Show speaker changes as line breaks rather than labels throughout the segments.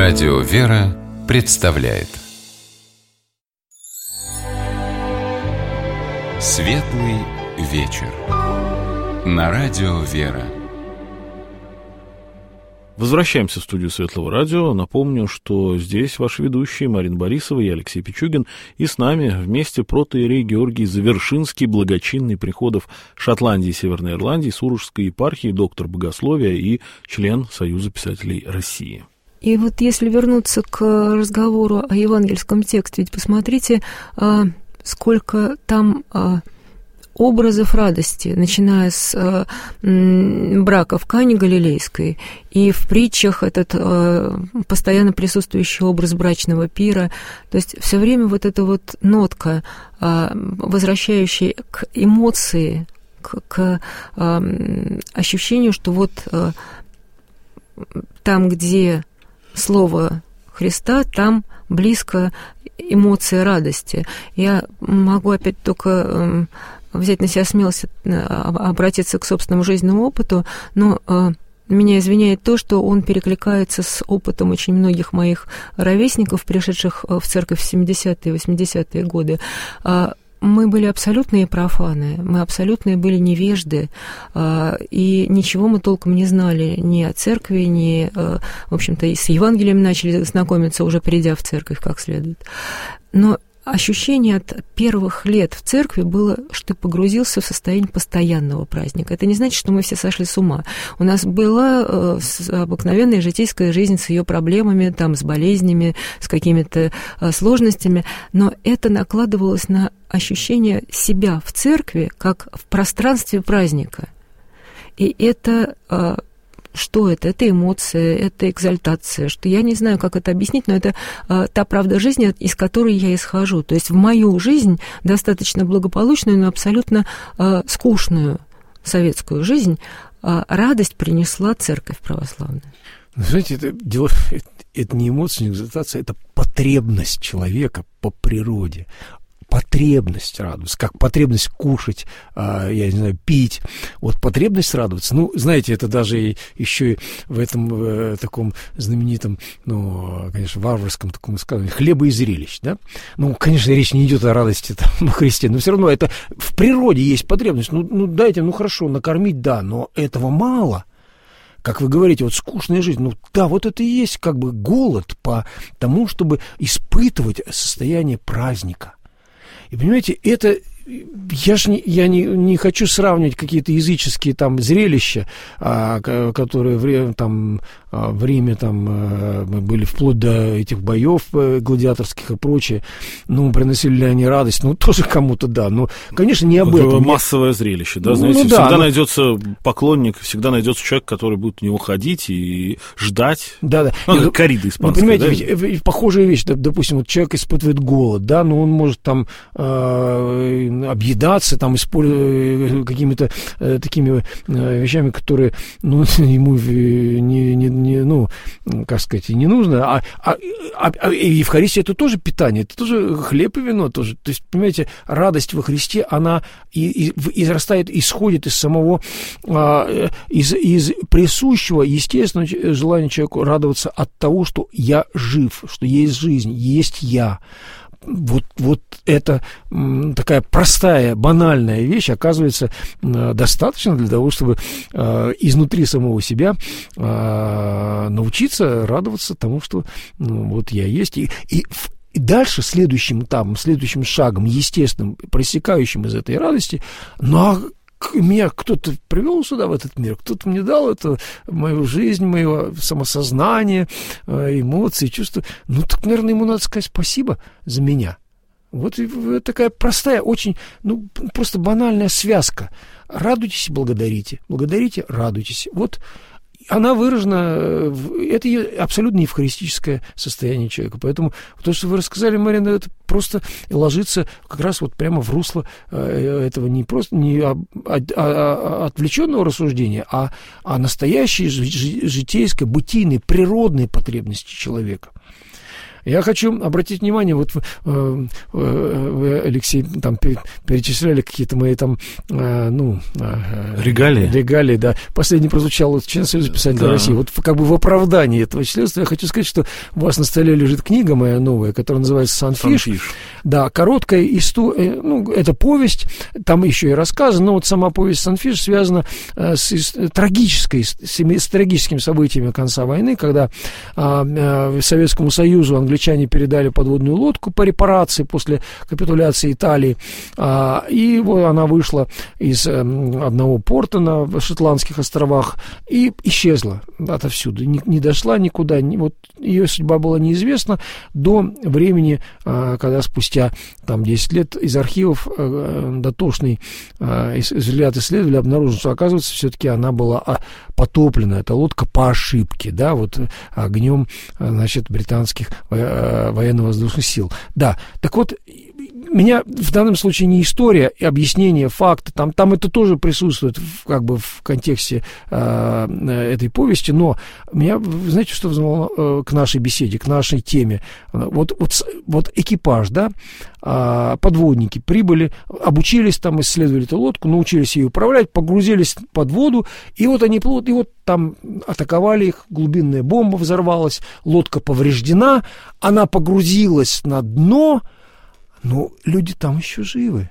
Радио «Вера» представляет Светлый вечер на Радио «Вера».
Возвращаемся в студию Светлого радио. Напомню, что здесь ваши ведущие Марина Борисова и Алексей Пичугин. И с нами вместе протоиерей Георгий Завершинский, благочинный приходов Шотландии и Северной Ирландии, Сурожской епархии, доктор богословия и член Союза писателей России.
И вот если вернуться к разговору о евангельском тексте, ведь посмотрите, сколько там образов радости, начиная с брака в Кане Галилейской, и в притчах этот постоянно присутствующий образ брачного пира. То есть все время вот эта вот нотка, возвращающая к эмоции, к ощущению, что вот там, где Слово Христа, там близко эмоция радости. Я могу опять только взять на себя смелость обратиться к собственному жизненному опыту, но меня извиняет то, что он перекликается с опытом очень многих моих ровесников, пришедших в церковь в 70-е и 80-е годы. Мы были абсолютные профаны, мы абсолютные были невежды, и ничего мы толком не знали ни о церкви, ни, в общем-то, и с Евангелием начали знакомиться, уже придя в церковь как следует. Но ощущение от первых лет в церкви было, что ты погрузился в состояние постоянного праздника. Это не значит, что мы все сошли с ума. У нас была обыкновенная житейская жизнь с ее проблемами, там, с болезнями, с какими-то сложностями, но это накладывалось на ощущение себя в церкви, как в пространстве праздника. И это... Что это? Это эмоция, это экзальтация, что я не знаю, как это объяснить, но это та правда жизни, из которой я исхожу. То есть в мою жизнь, достаточно благополучную, но абсолютно скучную советскую жизнь, радость принесла церковь православная.
Знаете, это не эмоция, не экзальтация, это потребность человека по природе. Потребность радоваться, как потребность кушать, я не знаю, пить. Вот потребность радоваться. Ну, знаете, это даже еще и в этом таком знаменитом, ну, конечно, варварском таком сказании хлеба и зрелищ, да? Ну, конечно, речь не идет о радости там, на Христе, но все равно это в природе есть потребность. Ну, дайте, ну, хорошо, накормить, да, но этого мало. Как вы говорите, вот скучная жизнь, ну да, вот это и есть как бы голод по тому, чтобы испытывать состояние праздника. И понимаете, это я не хочу сравнивать какие-то языческие там зрелища, которые в Риме там мы были вплоть до этих боев гладиаторских и прочее. Ну, приносили ли они радость? Ну, тоже кому-то да. Но, конечно, не об этом.
Массовое зрелище, да, знаете, всегда найдется поклонник, всегда найдется человек, который будет в него ходить и ждать. Да. Ну, корида испанская. Ну, понимаете, ведь похожая вещь, допустим, вот человек испытывает голод, да, но он может там
объедаться, там, используя какими-то такими вещами, которые, ну, ему ну, как сказать, не нужно. И Евхаристия — это тоже питание, это тоже хлеб и вино тоже. То есть, понимаете, радость во Христе, она израстает, исходит из самого, из присущего, естественного желания человеку радоваться от того, что я жив, что есть жизнь, есть я. Вот это такая простая, банальная вещь, оказывается, достаточно для того, чтобы изнутри самого себя научиться радоваться тому, что вот я есть. И дальше следующим этапом, следующим шагом, естественным, проистекающим из этой радости, меня кто-то привел сюда, в этот мир, кто-то мне дал эту мою жизнь, мое самосознание, эмоции, чувства. Ну, так, наверное, ему надо сказать спасибо за меня. Вот такая простая, очень, ну, просто банальная связка. Радуйтесь, благодарите. Благодарите, радуйтесь. Вот она выражена, это абсолютно евхаристическое состояние человека. Поэтому то, что вы рассказали, Марина, это просто ложится как раз вот прямо в русло этого не просто не отвлеченного рассуждения, а настоящей житейской, бытийной, природной потребности человека. Я хочу обратить внимание, вот вы, Алексей, там перечисляли какие-то мои там, регалии, да. Последний прозвучал вот член Союза писателей России. Вот как бы в оправдании этого членства я хочу сказать, что у вас на столе лежит книга моя новая, которая называется «Санфиш». Да, короткая история, это повесть, там еще и рассказы, но вот сама повесть «Санфиш» связана с трагическими событиями конца войны, когда Советскому Союзу англичане передали подводную лодку по репарации после капитуляции Италии, и вот она вышла из одного порта на Шотландских островах и исчезла отовсюду, не дошла никуда, вот ее судьба была неизвестна до времени, когда спустя там 10 лет из архивов дотошный взгляд исследователя обнаружил, что, оказывается, все-таки она была потоплена, эта лодка по ошибке, да, вот огнем, значит, британских военно-воздушных сил. Да, так вот, меня в данном случае не история и объяснение факта, там это тоже присутствует как бы в контексте этой повести, но меня, знаете, что взволновало к нашей беседе, к нашей теме? Вот экипаж, да, подводники прибыли, обучились там, исследовали эту лодку, научились ее управлять, погрузились под воду, и вот они плывут, и вот там атаковали их, глубинная бомба взорвалась, лодка повреждена, она погрузилась на дно. Ну, люди там еще живы,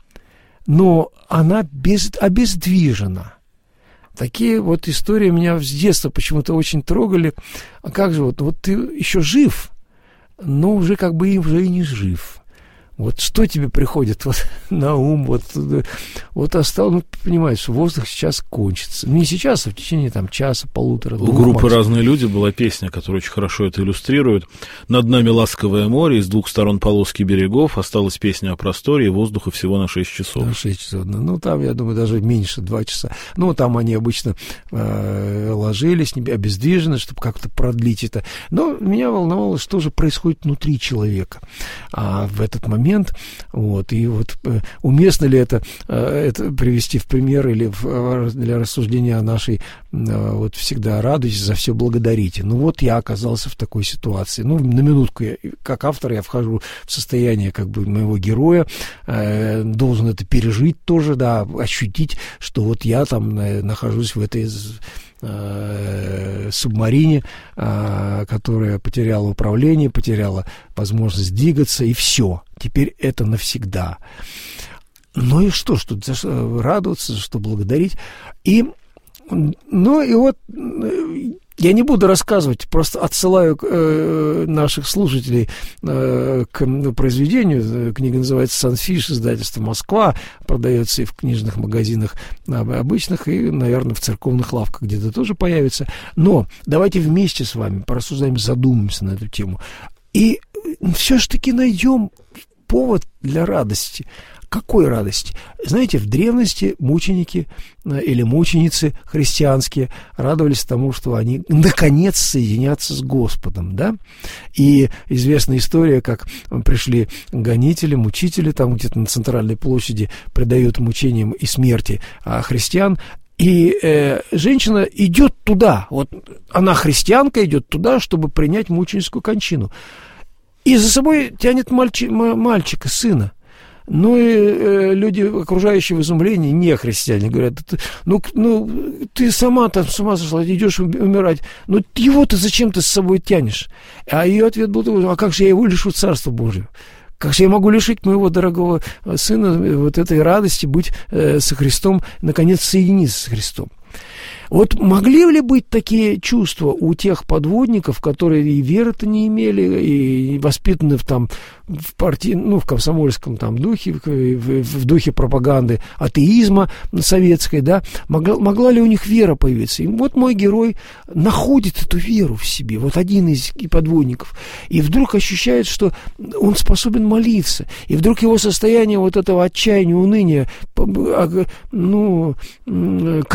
но она обездвижена. Такие вот истории меня с детства почему-то очень трогали. А как же, вот ты еще жив, но уже как бы уже и не жив. Вот что тебе приходит вот на ум, вот осталось, понимаешь, воздух сейчас кончится. Не сейчас, а в течение там часа, полутора.
У группы «Разные люди» была песня, которая очень хорошо это иллюстрирует. «Над нами ласковое море, из двух сторон полоски берегов, осталась песня о просторе и воздуха всего на 6 часов».
На 6 часов, там, я думаю, даже меньше, 2 часа. Там они обычно ложились, обездвижены, чтобы как-то продлить это. Но меня волновало, что же происходит внутри человека в этот момент. И вот уместно ли это привести в пример или для рассуждения о нашей вот всегда радуйтесь, за все благодарите. Я оказался в такой ситуации. На минутку, как автор, я вхожу в состояние как бы моего героя, должен это пережить тоже, да, ощутить, что вот я там нахожусь в этой субмарине, которая потеряла управление, потеряла возможность двигаться, и все. Теперь это навсегда. Ну и что радоваться, что благодарить. И вот я не буду рассказывать, просто отсылаю наших слушателей к произведению. Книга называется «Санфиш», издательство «Москва», продается и в книжных магазинах обычных, и, наверное, в церковных лавках где-то тоже появится. Но давайте вместе с вами порассуждаем, задумаемся на эту тему. И все-таки найдем повод для радости. Какой радости? Знаете, в древности мученики или мученицы христианские радовались тому, что они наконец соединятся с Господом, да? И известная история, как пришли гонители, мучители, там где-то на центральной площади предают мучениям и смерти христиан, и женщина идет туда, вот она христианка, идет туда, чтобы принять мученическую кончину. И за собой тянет мальчика, сына. И люди, окружающие в изумлении, не христиане, говорят: ты сама там с ума сошла, идешь умирать, его-то зачем ты с собой тянешь? А ее ответ был: а как же я его лишу Царства Божьего? Как же я могу лишить моего дорогого сына вот этой радости быть со Христом, наконец соединиться с Христом? Вот могли ли быть такие чувства у тех подводников, которые и веры-то не имели, и воспитаны в партии, в комсомольском духе, в духе пропаганды атеизма советской, да? Могла ли у них вера появиться? И вот мой герой находит эту веру в себе, вот один из подводников, и вдруг ощущает, что он способен молиться, и вдруг его состояние вот этого отчаяния, уныния, крики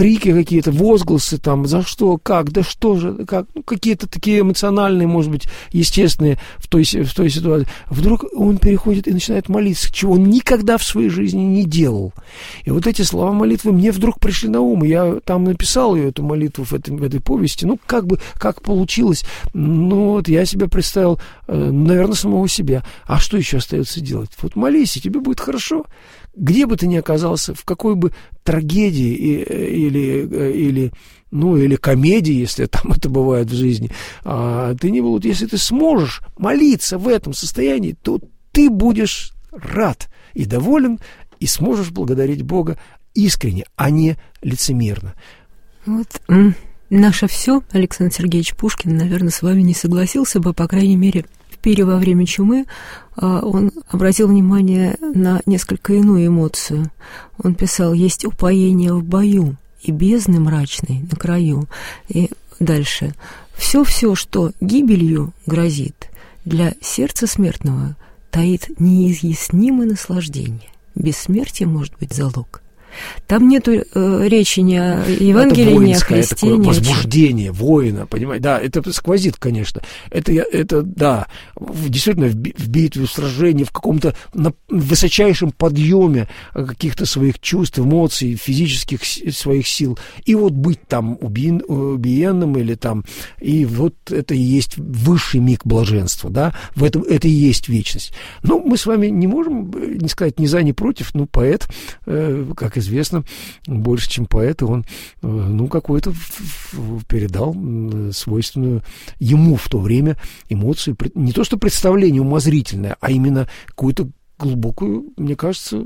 какие-то возгласы там, за что, как, да что же, как, ну, какие-то такие эмоциональные, может быть, естественные в той ситуации. Вдруг он переходит и начинает молиться, чего он никогда в своей жизни не делал. И вот эти слова молитвы мне вдруг пришли на ум. Я там написал ее, эту молитву в этой повести. Ну, как получилось. Ну, вот я себе представил, наверное, самого себя. А что еще остается делать? Вот молись, и тебе будет хорошо. Где бы ты ни оказался, в какой бы трагедии или комедии, если там это бывает в жизни, ты не был, вот если ты сможешь молиться в этом состоянии, то ты будешь рад и доволен, и сможешь благодарить Бога искренне, а не лицемерно.
Вот наше все, Александр Сергеевич Пушкин, наверное, с вами не согласился бы, по крайней мере, во время чумы он обратил внимание на несколько иную эмоцию. Он писал: «Есть упоение в бою и бездны мрачной на краю». И дальше: «Все, что гибелью грозит, для сердца смертного таит неизъяснимое наслаждение. Бессмертие может быть залог». Там нету речи ни о Евангелии, ни о Христе.
Такое возбуждение воина, понимаете? Да, это сквозит, конечно. Это да, действительно, в битве, в сражении, в каком-то высочайшем подъеме каких-то своих чувств, эмоций, физических своих сил. И вот быть там убиенным или там... И вот это и есть высший миг блаженства, да? В этом это и есть вечность. Но мы с вами не можем не сказать ни за, ни против. Ну, поэт, как известно, больше, чем поэт, он, какой-то передал свойственную ему в то время эмоцию, не то что представление умозрительное, а именно какую-то глубокую, мне кажется,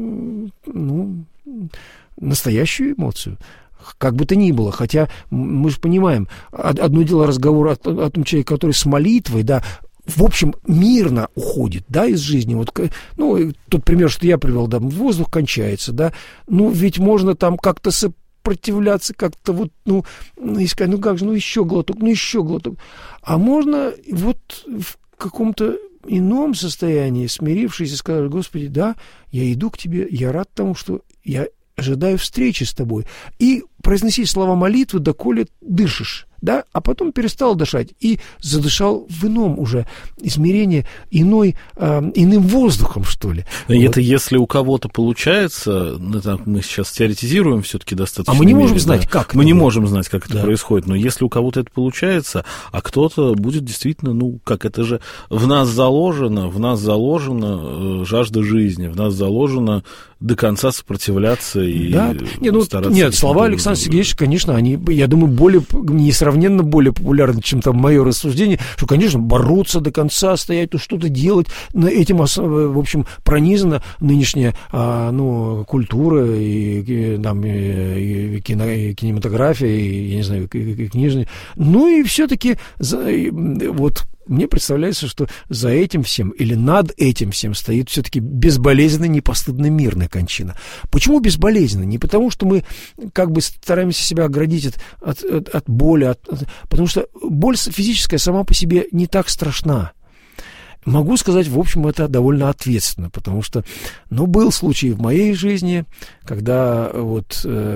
настоящую эмоцию. Как бы то ни было, хотя мы же понимаем, одно дело разговор о том человеке, который с молитвой, да, в общем, мирно уходит, да, из жизни. Вот, тот пример, что я привел, да, воздух кончается, да, ведь можно там как-то сопротивляться, как-то искать, еще глоток. А можно вот в каком-то ином состоянии, смирившись, и сказать: Господи, да, я иду к Тебе, я рад тому, что я ожидаю встречи с Тобой. И произносить слова молитвы, доколе дышишь. Да, а потом перестал дышать и задышал в ином уже измерении, иным воздухом, что ли.
Это если у кого-то получается, мы сейчас теоретизируем все-таки достаточно.
А мы не можем знать, как.
Мы не можем знать, как это происходит, но если у кого-то это получается, а кто-то будет действительно, это же в нас заложена жажда жизни, в нас заложено до конца сопротивляться и стараться.
Нет, слова Александра Сергеевича, конечно, они, я думаю, несравненно более популярны, чем там мое рассуждение, что, конечно, бороться до конца, стоять, что-то делать. Этим, в общем, пронизана нынешняя культура и кинематография, и, я не знаю, и книжная. И все-таки вот мне представляется, что за этим всем или над этим всем стоит все-таки безболезненная, непостыдная, мирная кончина. Почему безболезненно? Не потому, что мы как бы стараемся себя оградить от боли, потому что боль физическая сама по себе не так страшна. Могу сказать, в общем, это довольно ответственно, потому что, был случай в моей жизни, когда на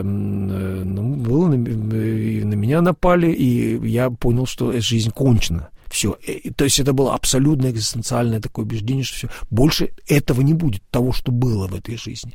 меня напали, и я понял, что жизнь кончена. Все. То есть это было абсолютно экзистенциальное такое убеждение, что все, больше этого не будет, того, что было в этой жизни.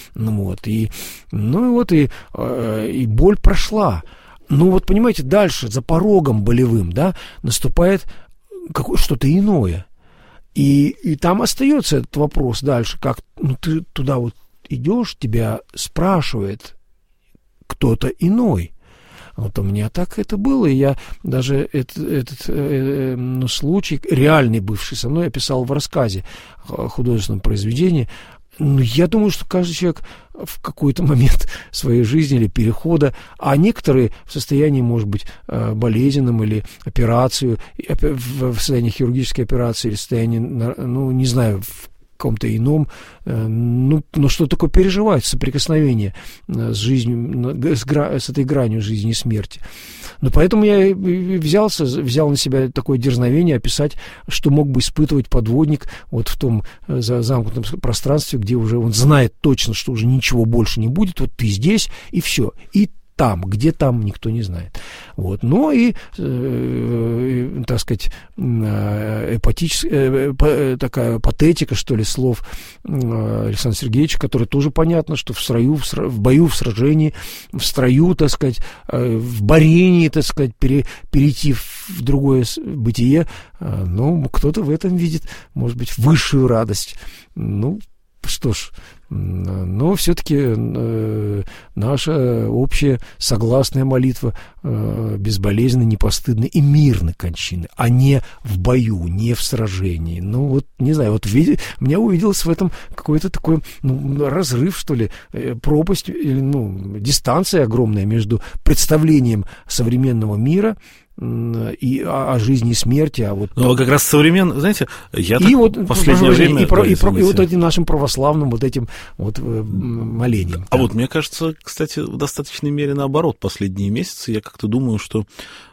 И боль прошла. Понимаете, дальше, за порогом болевым, да, наступает что-то иное. И там остается этот вопрос дальше, как ты туда вот идешь, тебя спрашивает кто-то иной. Вот у меня так это было, и я даже этот случай, реальный бывший со мной, описал в рассказе, художественном произведении. Я думаю, что каждый человек в какой-то момент своей жизни или перехода, а некоторые в состоянии, может быть, болезненном или операцию, в состоянии хирургической операции или в состоянии, не знаю, в каком-то ином, что такое переживать соприкосновение с жизнью, с этой гранью жизни и смерти. Поэтому я взял на себя такое дерзновение описать, что мог бы испытывать подводник вот в том замкнутом пространстве, где уже он знает точно, что уже ничего больше не будет, вот ты здесь, и все. И там, где там, никто не знает. Вот. Но и, так сказать, такая патетика, что ли, слов Александра Сергеевича, который тоже понятно, что в бою, в сражении, в строю, так сказать, в борении, так сказать, перейти в другое бытие, ну, кто-то в этом видит, может быть, высшую радость. Ну, что ж, но все-таки наша общая согласная молитва безболезненной, непостыдной и мирной кончины, а не в бою, не в сражении. Ну, вот, не знаю, вот меня увиделось в этом какой-то такой разрыв, что ли, пропасть, или, дистанция огромная между представлением современного мира и о жизни и смерти, а вот...
Ну, как раз современно, знаете, я
и вот
в последнее время...
И вот этим нашим православным вот этим вот молением.
А вот мне кажется, кстати, в достаточной мере наоборот, последние месяцы я как-то думаю, что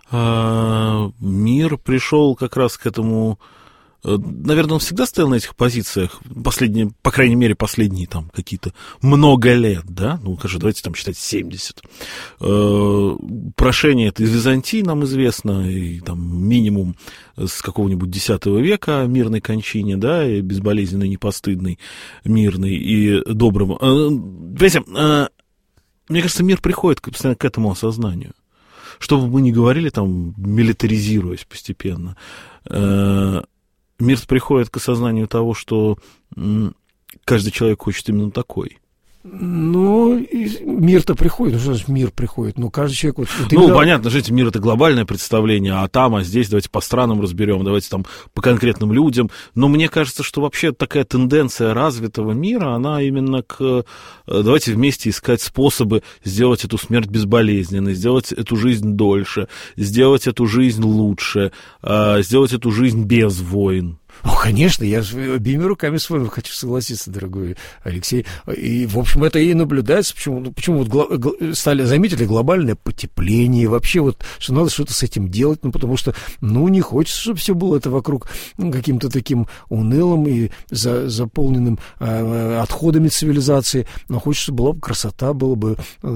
мир пришел как раз к этому... Наверное, он всегда стоял на этих позициях, последние, по крайней мере, последние там какие-то много лет, да, ну, конечно, давайте там считать 70. Прошение это из Византии нам известно, и там минимум с какого-нибудь X века мирной кончине, да, и безболезненной, непостыдной, мирной и доброго. Понимаете, мне кажется, мир приходит постоянно к этому осознанию. Что бы мы ни говорили, там, милитаризируясь постепенно, мир приходит к осознанию того, что каждый человек хочет именно такой.
Ну, мир-то приходит, ну что значит мир приходит? Ну, каждый человек... Вот
понятно, жить мир — это глобальное представление, а там, а здесь давайте по странам разберем, давайте там по конкретным людям. Но мне кажется, что вообще такая тенденция развитого мира, она именно к... Давайте вместе искать способы сделать эту смерть безболезненной, сделать эту жизнь дольше, сделать эту жизнь лучше, сделать эту жизнь без войн.
Ну, конечно, я же обеими руками с вами хочу согласиться, дорогой Алексей. И, в общем, это и наблюдается. Почему вот заметили глобальное потепление, вообще вот, что надо что-то с этим делать, потому что, не хочется, чтобы все было это вокруг каким-то таким унылым и заполненным отходами цивилизации, но хочется, чтобы была бы красота, была бы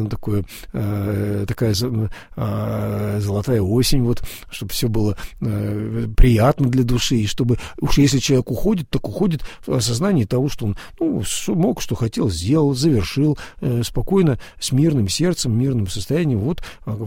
такая золотая осень, вот, чтобы все было приятно для души, и чтобы... Уж если человек уходит, так уходит в осознании того, что он мог, что хотел, сделал, завершил, спокойно, с мирным сердцем, мирным состоянием, вот,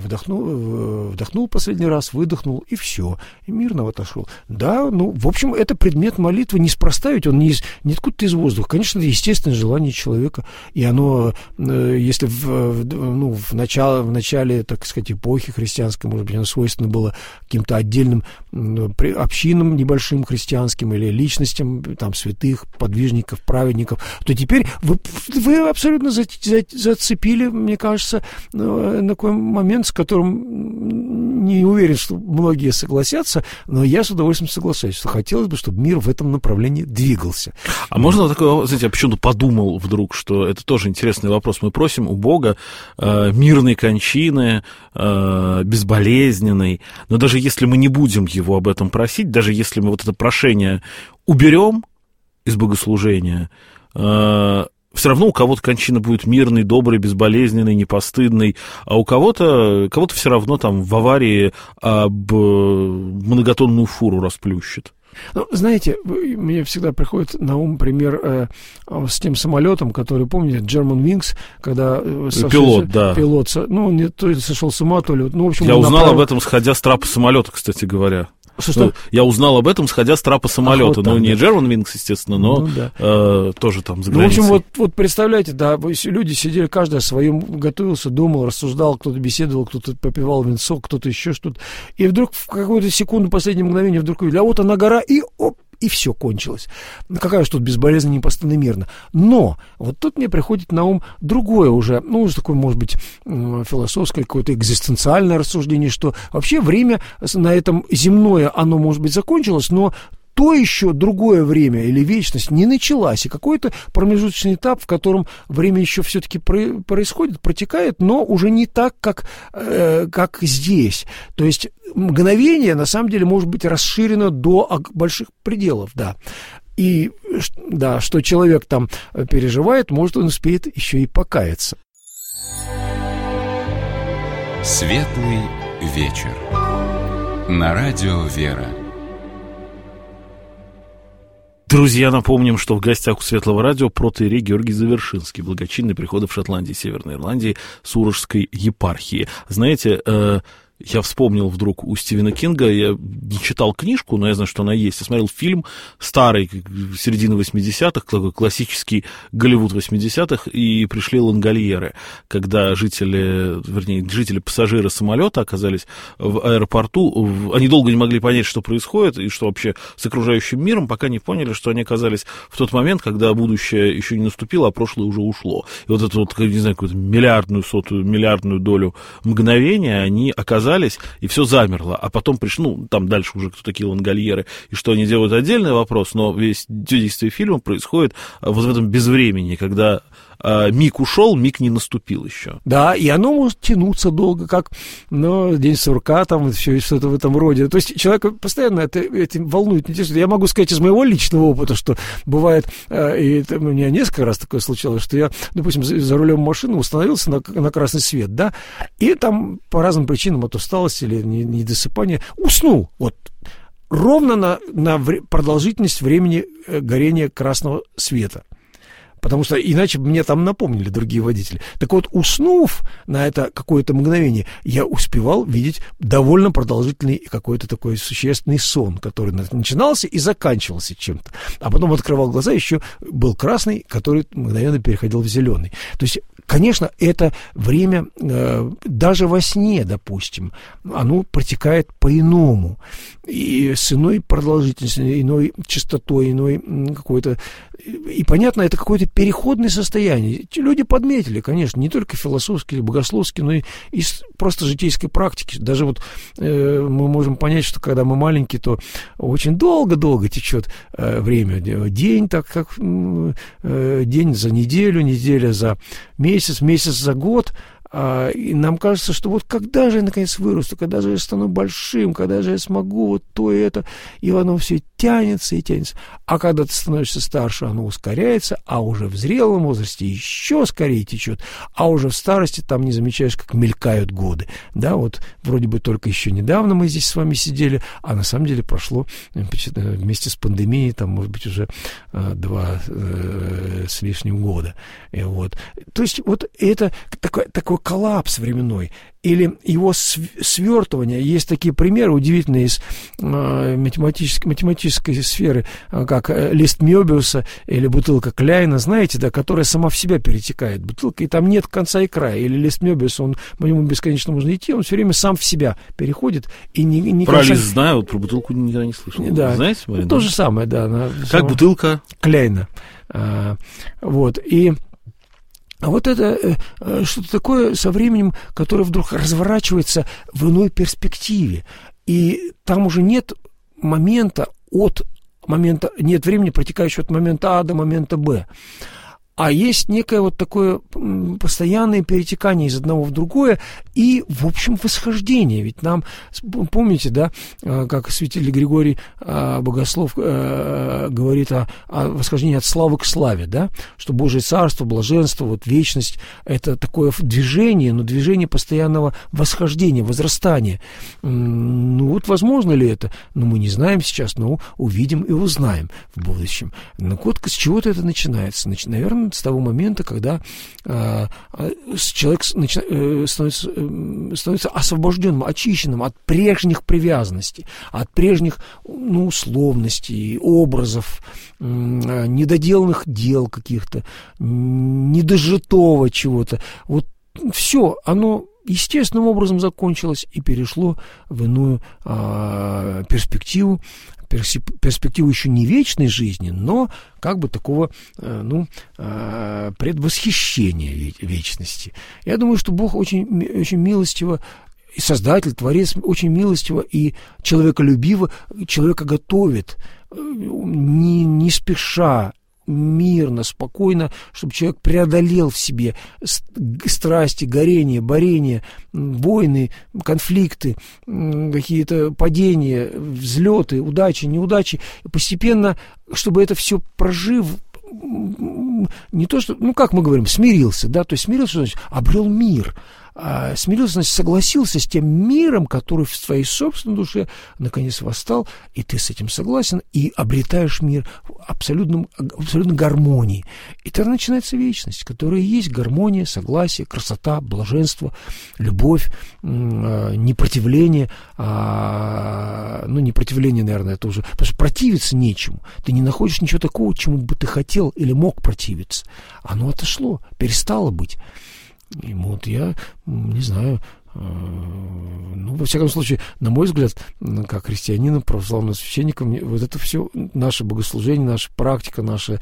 вдохнул последний раз, выдохнул, и все, и мирно отошел. Да, в общем, это предмет молитвы, неспроста, ведь он не откуда-то из воздуха. Конечно, это естественное желание человека, и оно, если в начале, так сказать, эпохи христианской, может быть, оно свойственно было каким-то отдельным общинам небольшим христианским, или личностям, там, святых, подвижников, праведников, то теперь вы абсолютно зацепили, мне кажется, такой момент, с которым не уверен, что многие согласятся, но я с удовольствием соглашаюсь, что хотелось бы, чтобы мир в этом направлении двигался.
А можно такое, знаете, я почему-то подумал вдруг, что это тоже интересный вопрос. Мы просим у Бога мирной кончины, безболезненной, но даже если мы не будем его об этом просить, даже если мы вот это прошение уберем из богослужения, все равно у кого-то кончина будет мирной, доброй, безболезненной, непостыдной, а у кого-то все равно там в аварии об многотонную фуру расплющит.
Знаете, мне всегда приходит на ум пример с тем самолетом, который, помните, Germanwings, когда пилот, то ли сошел с ума, то ли... в общем,
я узнал об этом, сходя с трапа самолета, кстати говоря.
Что?
Я узнал об этом, сходя с трапа самолета. Не Germanwings, естественно, но тоже там за границей.
В общем, вот представляете, да, люди сидели, каждый о своем, готовился, думал, рассуждал, кто-то беседовал, кто-то попивал винцо, кто-то еще что-то. И вдруг в какую-то секунду, последнее мгновение, вдруг увидели, а вот она гора, и все кончилось. Какая же тут безболезненно, непостыдно, мирно. Но вот тут мне приходит на ум другое уже, уже такое, может быть, философское, какое-то экзистенциальное рассуждение, что вообще время на этом земное, оно, может быть, закончилось, но то еще другое время или вечность не началась, и какой-то промежуточный этап, в котором время еще все-таки происходит, протекает, но уже не так, как здесь. То есть мгновение, на самом деле, может быть расширено до больших пределов, да. И, да, что человек там переживает, может, он успеет еще и покаяться.
Светлый вечер. На радио «Вера».
Друзья, напомним, что в гостях у Светлого радио протоиерей Георгий Завершинский, благочинный приходов Шотландии, Северной Ирландии, Сурожской епархии. Знаете, я вспомнил вдруг у Стивена Кинга, я не читал книжку, но я знаю, что она есть. Я смотрел фильм старый, середины 80-х, классический Голливуд 80-х, и пришли лангольеры, когда жители пассажиры самолета оказались в аэропорту. Они долго не могли понять, что происходит и что вообще с окружающим миром, пока не поняли, что они оказались в тот момент, когда будущее еще не наступило, а прошлое уже ушло. И вот эту вот, не знаю, какую-то миллиардную долю мгновения они оказались, и все замерло, а потом пришли, там дальше уже кто такие лангольеры, и что они делают, отдельный вопрос, но весь действие фильма происходит вот в этом безвремени, когда миг ушел, миг не наступил еще.
Да, и оно может тянуться долго, как день сурка, там, все что-то в этом роде. То есть человек постоянно этим волнует. Я могу сказать из моего личного опыта, что бывает, и это у меня несколько раз такое случалось, что я, допустим, за рулем машины установился на красный свет, да, и там по разным причинам, от усталости или недосыпания, уснул, вот, ровно на продолжительность времени горения красного света. Потому что иначе мне там напомнили другие водители. Так вот, уснув на это какое-то мгновение, я успевал видеть довольно продолжительный какой-то такой существенный сон, который начинался и заканчивался чем-то. А потом открывал глаза, еще был красный, который мгновенно переходил в зеленый. То есть, конечно, это время, даже во сне, допустим, оно протекает по-иному. И с иной продолжительностью, иной частотой, иной какой-то... И, понятно, это какое-то переходное состояние. Эти люди подметили, конечно, не только философски или богословски, но и из просто житейской практики. Даже вот мы можем понять, что когда мы маленькие, то очень долго-долго течет время. День, так как день за неделю, неделя за месяц, месяц за год. И нам кажется, что вот когда же я наконец вырасту, когда же я стану большим, когда же я смогу вот то и это, и оно все тянется и тянется. А когда ты становишься старше, оно ускоряется, а уже в зрелом возрасте еще скорее течет, а уже в старости там не замечаешь, как мелькают годы. Да, вот вроде бы только еще недавно мы здесь с вами сидели, а на самом деле прошло вместе с пандемией, там, может быть, уже 2 с лишним года. И вот. То есть вот это такой коллапс временной или его свертывание. Есть такие примеры удивительные из математической сферы, как лист Мёбиуса или бутылка Кляйна, знаете, да, которая сама в себя перетекает. Бутылка, и там нет конца и края. Или лист Мёбиуса, по нему бесконечно можно идти, он все время сам в себя переходит. И
про лист знаю, вот про бутылку никогда не слышал.
Да.
Знаете, Марина?
То же самое, да.
Как бутылка?
Кляйна. Вот, и... А вот это что-то такое со временем, которое вдруг разворачивается в иной перспективе. И там уже нет нет времени, протекающего от момента А до момента Б. А есть некое вот такое постоянное перетекание из одного в другое и, в общем, восхождение. Ведь нам, помните, да, как святитель Григорий Богослов говорит о восхождении от славы к славе, да, что Божие Царство, блаженство, вот вечность – это такое движение, но движение постоянного восхождения, возрастания. Ну вот возможно ли это? Ну мы не знаем сейчас, но увидим и узнаем в будущем. Ну вот с чего-то это начинается. Наверное, с того момента, когда человек становится освобожденным, очищенным от прежних привязанностей, от прежних условностей, образов, недоделанных дел каких-то, недожитого чего-то. Вот все, оно естественным образом закончилось и перешло в иную перспективу еще не вечной жизни, но как бы такого предвосхищения вечности. Я думаю, что Бог очень, очень милостиво, и Создатель, Творец очень милостиво и человеколюбиво человека готовит, не спеша, мирно, спокойно, чтобы человек преодолел в себе страсти, горения, борения, войны, конфликты, какие-то падения, взлеты, удачи, неудачи. И постепенно, чтобы это все прожив, не то, что, как мы говорим, смирился, да, то есть смирился, что значит, обрел мир, смирился, значит, согласился с тем миром, который в твоей собственной душе наконец восстал, и ты с этим согласен, и обретаешь мир в абсолютной гармонии. И тогда начинается вечность, которая есть гармония, согласие, красота, блаженство, любовь, непротивление. Непротивление, наверное, это уже... Потому что противиться нечему. Ты не находишь ничего такого, чему бы ты хотел или мог противиться. Оно отошло, перестало быть. И вот я, не знаю, во всяком случае, на мой взгляд, как христианином, православным священником, вот это все наше богослужение, наша практика, наши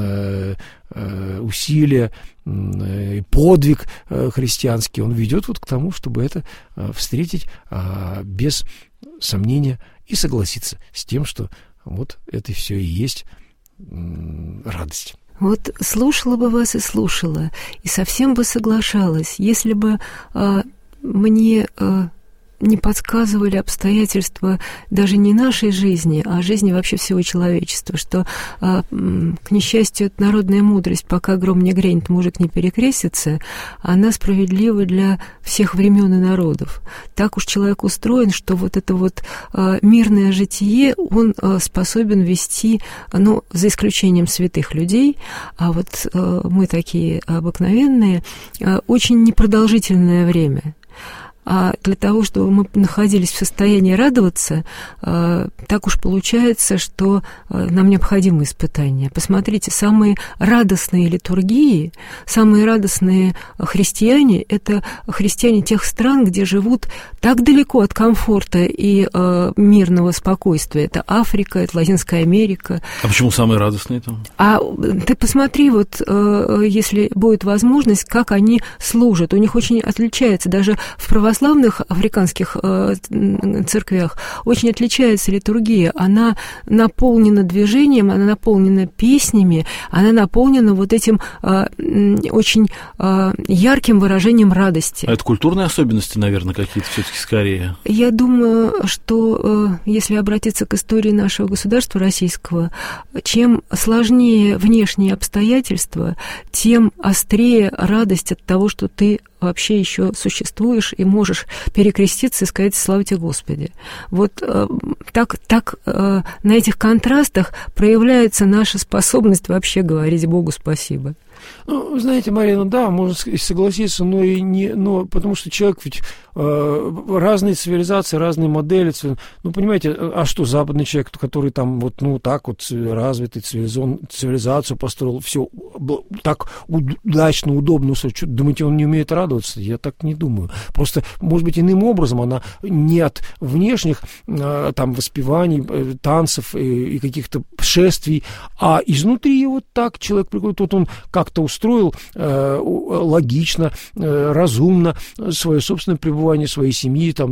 усилия и подвиг христианский, он ведет вот к тому, чтобы это встретить без сомнения и согласиться с тем, что вот это все и есть радость.
Вот слушала бы вас и слушала, и совсем бы соглашалась, если бы мне не подсказывали обстоятельства даже не нашей жизни, а жизни вообще всего человечества, что, к несчастью, это народная мудрость, пока гром не грянет, мужик не перекрестится, она справедлива для всех времен и народов. Так уж человек устроен, что вот это вот мирное житие он способен вести, за исключением святых людей, а вот мы такие обыкновенные, очень непродолжительное время. А для того, чтобы мы находились в состоянии радоваться, так уж получается, что нам необходимы испытания. Посмотрите, самые радостные литургии, самые радостные христиане – это христиане тех стран, где живут так далеко от комфорта и мирного спокойствия. Это Африка, это Латинская Америка.
А почему самые радостные там?
А ты посмотри, вот если будет возможность, как они служат. У них очень отличается даже в православных африканских церквях очень отличается литургия. Она наполнена движением, она наполнена песнями, она наполнена вот этим очень ярким выражением радости.
А это культурные особенности, наверное, какие-то все-таки скорее?
Я думаю, что если обратиться к истории нашего государства российского, чем сложнее внешние обстоятельства, тем острее радость от того, что ты вообще еще существуешь и можешь перекреститься и сказать «Слава тебе, Господи». Вот так на этих контрастах проявляется наша способность вообще говорить Богу спасибо.
Вы знаете, Марина, да, можно согласиться, но потому что человек ведь разные цивилизации, разные модели. Понимаете, а что западный человек, который там так развитый цивилизацию построил, все так удачно, удобно, думаете, он не умеет радоваться? Я так не думаю. Просто, может быть, иным образом она не от внешних там воспеваний, танцев и каких-то шествий, а изнутри вот так человек приходит, вот он как-то устроил логично, разумно свое собственное пребывание, своей семьи, и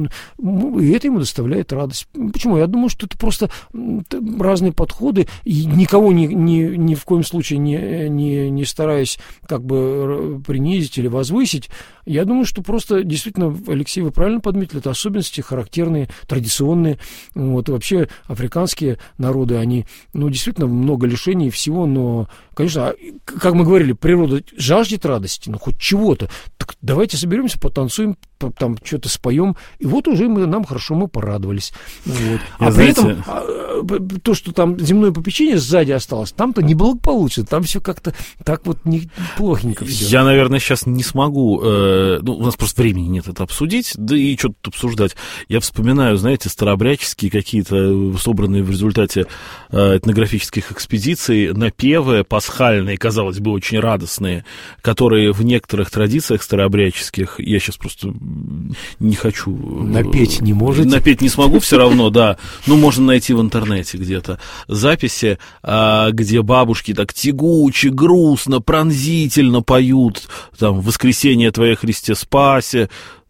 это ему доставляет радость. Почему? Я думаю, что это просто разные подходы, и никого ни в коем случае не стараясь как бы принизить или возвысить. Я думаю, что просто действительно, Алексей, вы правильно подметили, это особенности характерные, традиционные. Вообще африканские народы, они, действительно много лишений всего, но, конечно, как мы говорили, природа жаждет радости, хоть чего-то. Так давайте соберемся, потанцуем, там что-то споем, и вот уже нам хорошо, мы порадовались. При этом то, что там земное попечение сзади осталось, там-то неблагополучно, там все как-то так плохенько все.
Я, наверное, сейчас не смогу, у нас просто времени нет это обсудить, да и что тут обсуждать. Я вспоминаю, знаете, старообрядческие какие-то, собранные в результате этнографических экспедиций, напевы пасхальные, казалось бы, очень радостные, которые в некоторых традициях старообрядческих, я сейчас просто не хочу...
Напеть не можете?
Напеть не смогу все равно, да. Можно найти в интернете где-то записи, где бабушки так тягуче, грустно, пронзительно поют, там, «Воскресение Твое, Христе, спаси».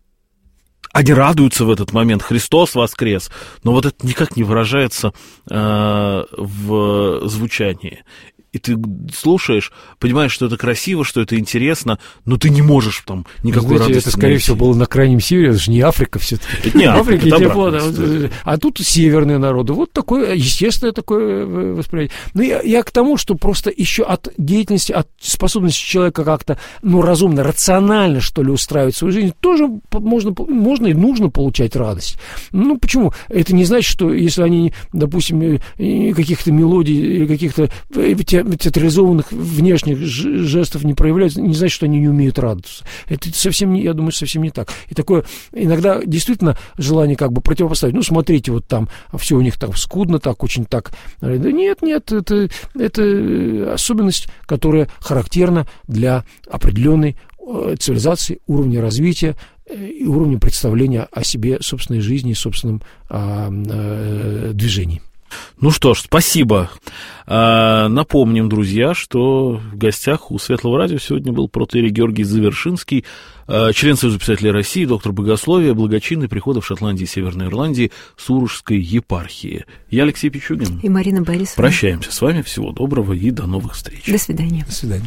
Они радуются в этот момент, Христос воскрес, но вот это никак не выражается в звучании. и ты слушаешь, понимаешь, что это красиво, что это интересно, но ты не можешь там никакой радости.
Это, скорее всего, было на Крайнем Севере, это же не Африка все-таки.
Это не Африка, это обратно.
А тут северные народы. Вот такое, естественное такое восприятие. Но я к тому, что просто еще от деятельности, от способности человека как-то, разумно, рационально, что ли, устраивать свою жизнь, тоже можно и нужно получать радость. Почему? Это не значит, что если они, допустим, каких-то мелодий или каких-то театрализованных внешних жестов не проявляют, не значит, что они не умеют радоваться. Это совсем, я думаю, совсем не так. И такое иногда действительно желание как бы противопоставить. Смотрите, вот там все у них так скудно, так очень так. Да нет, это особенность, которая характерна для определенной цивилизации, уровня развития и уровня представления о себе, собственной жизни и собственном движении.
Ну что ж, спасибо. Напомним, друзья, что в гостях у Светлого радио сегодня был протоиерей Георгий Завершинский, член Союза писателей России, доктор богословия, благочинный прихода в Шотландии и Северной Ирландии Сурожской епархии. Я Алексей Пичугин.
И Марина Борисовна.
Прощаемся с вами. Всего доброго и до новых встреч.
До свидания.
До свидания.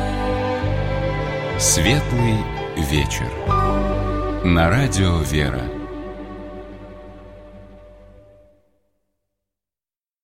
Светлый вечер. На радио «Вера».